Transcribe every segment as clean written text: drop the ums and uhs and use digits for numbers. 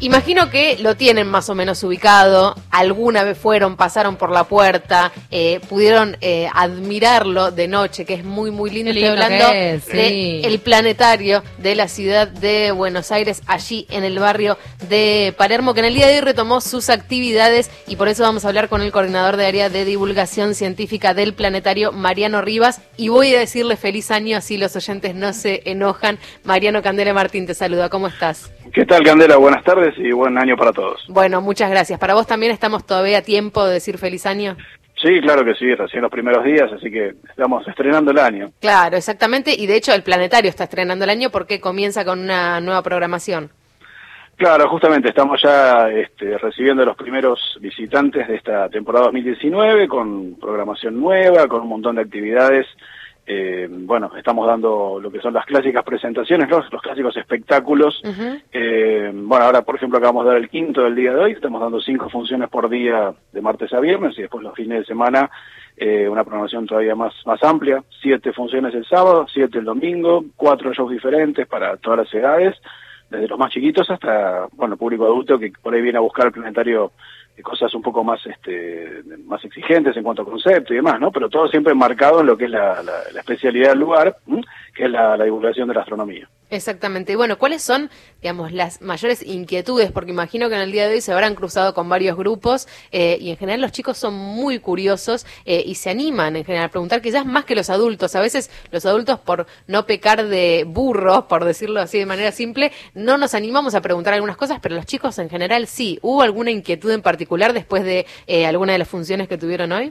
Imagino que lo tienen más o menos ubicado, alguna vez pasaron por la puerta, pudieron admirarlo de noche, que es muy muy lindo. Estoy hablando del planetario de la ciudad de Buenos Aires, allí en el barrio de Palermo, que en el día de hoy retomó sus actividades, y por eso vamos a hablar con el coordinador de área de divulgación científica del planetario, Mariano Rivas, y voy a decirle feliz año, así los oyentes no se enojan. Mariano, Candela Martín te saluda, ¿cómo estás? ¿Qué tal, Candela? Buenas tardes y buen año para todos. Bueno, muchas gracias. ¿Para vos también estamos todavía a tiempo de decir feliz año? Sí, claro que sí, recién los primeros días, así que estamos estrenando el año. Claro, exactamente, y de hecho el planetario está estrenando el año porque comienza con una nueva programación. Claro, justamente estamos ya recibiendo a los primeros visitantes de esta temporada 2019 con programación nueva, con un montón de actividades. Bueno, estamos dando lo que son las clásicas presentaciones, los clásicos espectáculos. Bueno, ahora por ejemplo acabamos de dar el quinto del día de hoy, estamos dando 5 funciones por día de martes a viernes y después los fines de semana una programación todavía más amplia, 7 funciones el sábado, 7 el domingo, 4 shows diferentes para todas las edades, desde los más chiquitos hasta, bueno, público adulto que por ahí viene a buscar el planetario cosas un poco más más exigentes en cuanto a concepto y demás, ¿no? Pero todo siempre marcado en lo que es la especialidad del lugar, que es la divulgación de la astronomía. Exactamente. Y bueno, ¿cuáles son, digamos, las mayores inquietudes? Porque imagino que en el día de hoy se habrán cruzado con varios grupos y en general los chicos son muy curiosos y se animan en general a preguntar, quizás más que los adultos. A veces los adultos, por no pecar de burros, por decirlo así de manera simple, no nos animamos a preguntar algunas cosas, pero los chicos en general sí. ¿Hubo alguna inquietud en particular después de alguna de las funciones que tuvieron hoy?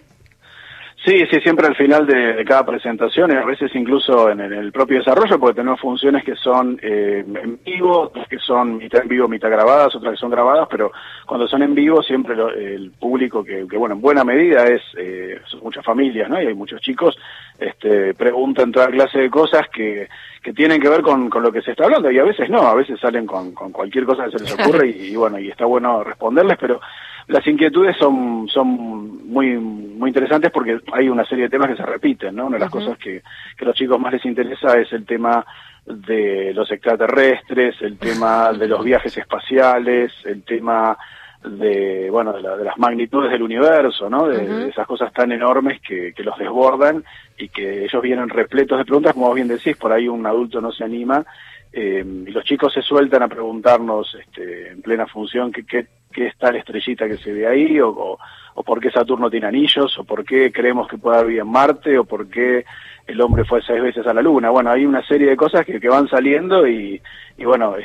Sí, siempre al final de cada presentación, y a veces incluso en el propio desarrollo, porque tenemos funciones que son en vivo, otras que son mitad en vivo, mitad grabadas, otras que son grabadas, pero cuando son en vivo siempre el público que bueno, en buena medida son muchas familias, ¿no? Y hay muchos chicos, preguntan toda clase de cosas que tienen que ver con lo que se está hablando, y a veces no, a veces salen con cualquier cosa que se les ocurre, y bueno, y está bueno responderles, pero las inquietudes son muy interesantes porque hay una serie de temas que se repiten, ¿no? Una de las cosas que a los chicos más les interesa es el tema de los extraterrestres, el tema de los viajes espaciales, el tema de las magnitudes del universo, ¿no? De esas cosas tan enormes que los desbordan y que ellos vienen repletos de preguntas, como vos bien decís, por ahí un adulto no se anima, y los chicos se sueltan a preguntarnos en plena función qué es tal estrellita que se ve ahí, o por qué Saturno tiene anillos, o por qué creemos que puede haber vida en Marte, o por qué el hombre fue 6 veces a la Luna. Bueno, hay una serie de cosas que van saliendo y bueno,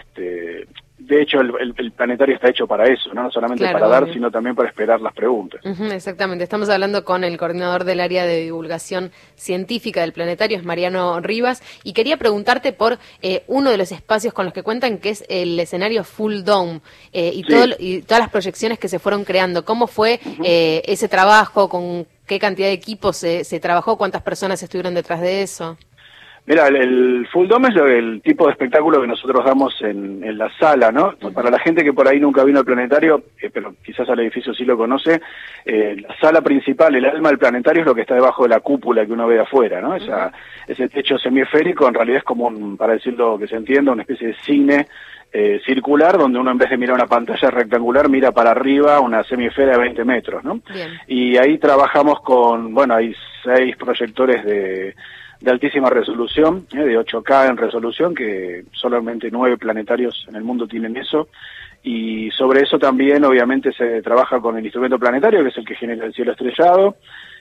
de hecho el planetario está hecho para eso, no solamente para dar, sino también para esperar las preguntas. Exactamente, estamos hablando con el coordinador del área de divulgación científica del planetario, es Mariano Rivas, y quería preguntarte por uno de los espacios con los que cuentan, que es el escenario Full Dome, y todas las proyecciones que se fueron creando. ¿Cómo fue ese trabajo? ¿Con qué cantidad de equipos se trabajó? ¿Cuántas personas estuvieron detrás de eso? Mira, el Full Dome es el tipo de espectáculo que nosotros damos en la sala, ¿no? Para la gente que por ahí nunca vino al planetario, pero quizás al edificio sí lo conoce, la sala principal, el alma del planetario es lo que está debajo de la cúpula que uno ve de afuera, ¿no? Ese techo semiesférico en realidad es como, para decirlo que se entienda, una especie de cine circular, donde uno en vez de mirar una pantalla rectangular mira para arriba una semiesfera de 20 metros, ¿no? Bien. Y ahí trabajamos hay 6 proyectores de altísima resolución, de 8K en resolución, que solamente 9 planetarios en el mundo tienen eso, y sobre eso también obviamente se trabaja con el instrumento planetario, que es el que genera el cielo estrellado,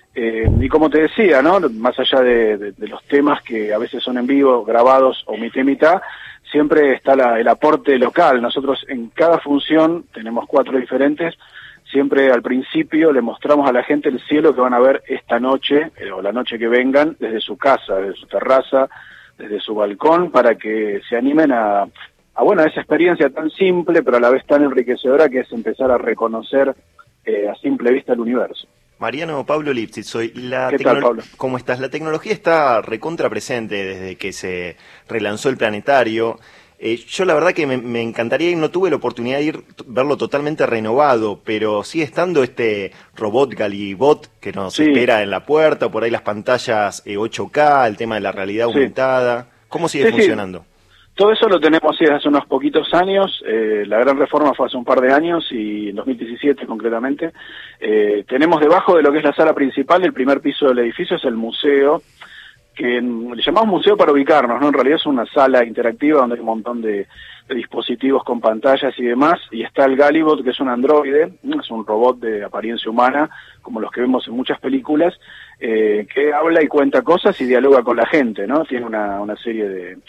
y como te decía, ¿no? Más allá de los temas que a veces son en vivo, grabados o mitad y mitad, siempre está el aporte local. Nosotros en cada función tenemos 4 diferentes. Siempre al principio le mostramos a la gente el cielo que van a ver esta noche, o la noche que vengan, desde su casa, desde su terraza, desde su balcón, para que se animen a esa experiencia tan simple, pero a la vez tan enriquecedora, que es empezar a reconocer a simple vista el universo. Mariano, Pablo Lipsit, soy. ¿Qué tal, Pablo? ¿Cómo estás? La tecnología está recontra presente desde que se relanzó el planetario. Yo la verdad que me encantaría, y no tuve la oportunidad de verlo totalmente renovado, pero sigue estando este robot Galibot que nos espera en la puerta, por ahí las pantallas 8K, el tema de la realidad aumentada. ¿Cómo sigue funcionando? Todo eso lo tenemos desde hace unos poquitos años. La gran reforma fue hace un par de años, y en 2017 concretamente. Tenemos debajo de lo que es la sala principal, el primer piso del edificio es el museo, que le llamamos museo para ubicarnos, ¿no? En realidad es una sala interactiva donde hay un montón de dispositivos con pantallas y demás, y está el Galibot, que es un androide, es un robot de apariencia humana, como los que vemos en muchas películas, que habla y cuenta cosas y dialoga con la gente, ¿no? Tiene una serie de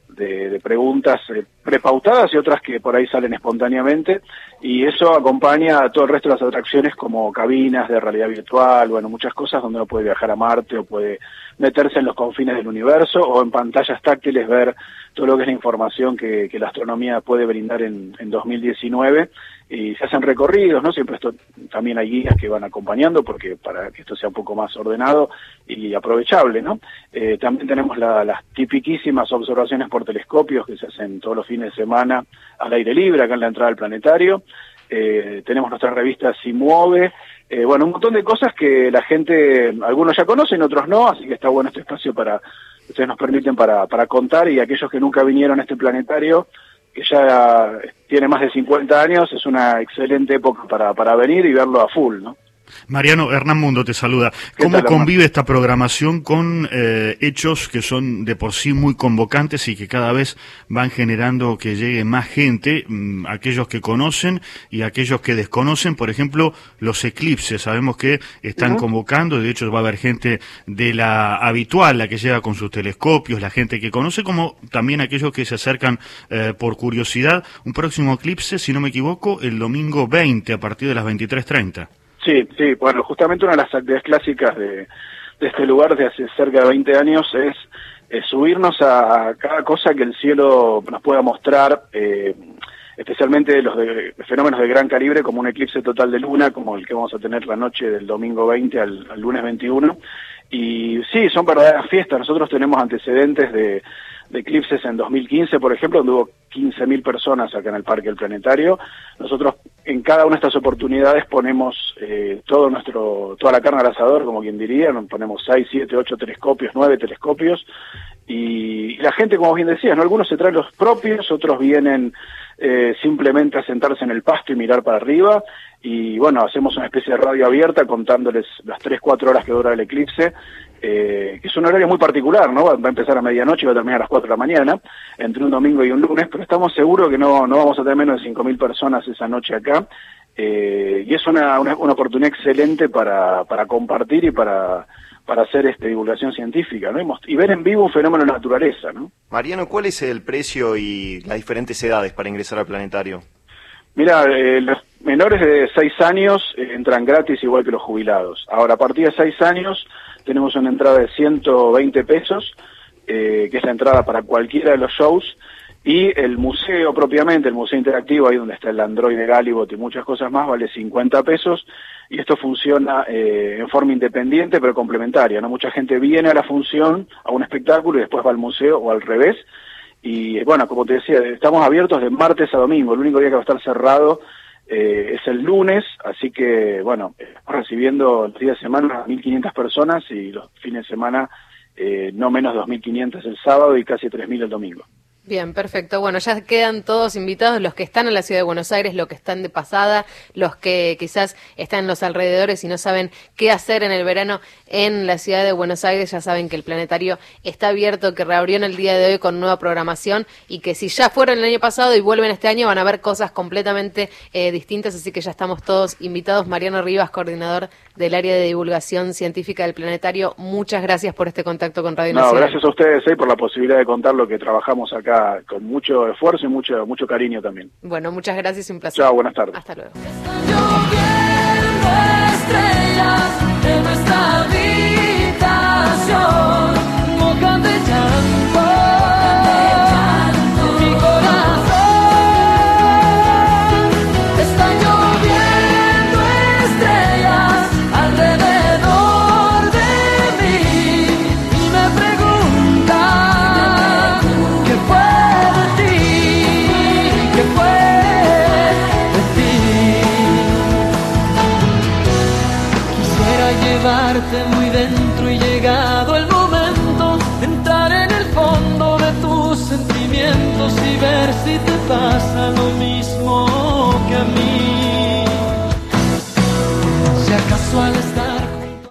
preguntas prepautadas y otras que por ahí salen espontáneamente, y eso acompaña a todo el resto de las atracciones, como cabinas de realidad virtual, bueno, muchas cosas donde uno puede viajar a Marte o puede meterse en los confines del universo, o en pantallas táctiles ver todo lo que es la información que la astronomía puede brindar en 2019, y se hacen recorridos, ¿no? Siempre esto también hay guías que van acompañando, porque para que esto sea un poco más ordenado y aprovechable, ¿no? También tenemos las tipiquísimas observaciones por telescopios que se hacen todos los fines de semana al aire libre, acá en la entrada del planetario. Tenemos nuestra revista Si Mueve, bueno, un montón de cosas que la gente, algunos ya conocen, otros no, así que está bueno este espacio para, ustedes nos permiten para contar, y aquellos que nunca vinieron a este planetario, que ya tiene más de 50 años, es una excelente época para venir y verlo a full, ¿no? Mariano, Hernán Mundo te saluda. ¿Cómo convive esta programación con hechos que son de por sí muy convocantes y que cada vez van generando que llegue más gente, aquellos que conocen y aquellos que desconocen? Por ejemplo, los eclipses, sabemos que están convocando, de hecho va a haber gente de la habitual, la que llega con sus telescopios, la gente que conoce, como también aquellos que se acercan por curiosidad. Un próximo eclipse, si no me equivoco, el domingo 20 a partir de las 23:30. Sí, bueno, justamente una de las actividades clásicas de este lugar desde hace cerca de 20 años es subirnos a cada cosa que el cielo nos pueda mostrar, especialmente los fenómenos de gran calibre, como un eclipse total de luna, como el que vamos a tener la noche del domingo 20 al lunes 21. Y sí, son verdaderas fiestas. Nosotros tenemos antecedentes de eclipses en 2015, por ejemplo, donde hubo 15.000 personas acá en el Parque del Planetario. Nosotros en cada una de estas oportunidades ponemos toda la carne al asador, como quien diría, ponemos 6, 7, 8 telescopios, 9 telescopios, y la gente, como bien decías, ¿no? Algunos se traen los propios, otros vienen simplemente a sentarse en el pasto y mirar para arriba, y bueno, hacemos una especie de radio abierta contándoles las 3, 4 horas que dura el eclipse, que es un horario muy particular, ¿no? Va a empezar a medianoche y va a terminar a las 4 de la mañana, entre un domingo y un lunes, pero estamos seguros que no vamos a tener menos de 5.000 personas esa noche acá, y es una oportunidad excelente para compartir y para hacer divulgación científica, ¿no? Y ver en vivo un fenómeno de la naturaleza, ¿no? Mariano, ¿cuál es el precio y las diferentes edades para ingresar al planetario? Mira, los menores de 6 años entran gratis, igual que los jubilados. Ahora, a partir de 6 años tenemos una entrada de 120 pesos, que es la entrada para cualquiera de los shows, y el museo propiamente, el museo interactivo, ahí donde está el androide Galibot y muchas cosas más, vale 50 pesos, y esto funciona en forma independiente pero complementaria, ¿no? Mucha gente viene a la función, a un espectáculo, y después va al museo, o al revés. Y bueno, como te decía, estamos abiertos de martes a domingo. El único día que va a estar cerrado es el lunes, así que bueno, estamos recibiendo el día de semana 1.500 personas, y los fines de semana no menos de 2.500 el sábado y casi 3.000 el domingo. Bien, perfecto. Bueno, ya quedan todos invitados, los que están en la ciudad de Buenos Aires, los que están de pasada, los que quizás están en los alrededores y no saben qué hacer en el verano en la ciudad de Buenos Aires. Ya saben que el planetario está abierto, que reabrió en el día de hoy con nueva programación, y que si ya fueron el año pasado y vuelven este año van a ver cosas completamente distintas, así que ya estamos todos invitados. Mariano Rivas, coordinador del área de divulgación científica del planetario, muchas gracias por este contacto con Radio Nacional. Gracias a ustedes por la posibilidad de contar lo que trabajamos acá con mucho esfuerzo y mucho cariño también. Bueno, muchas gracias y un placer. Chao, buenas tardes. Hasta luego. Están lloviendo estrellas en nuestra habitación, mojan de llanto mi corazón. Están lloviendo estrellas alrededor de mí y me preguntan qué fue de ti, qué fue de ti. Quisiera llevarte muy pensamientos y ver si te pasa lo mismo.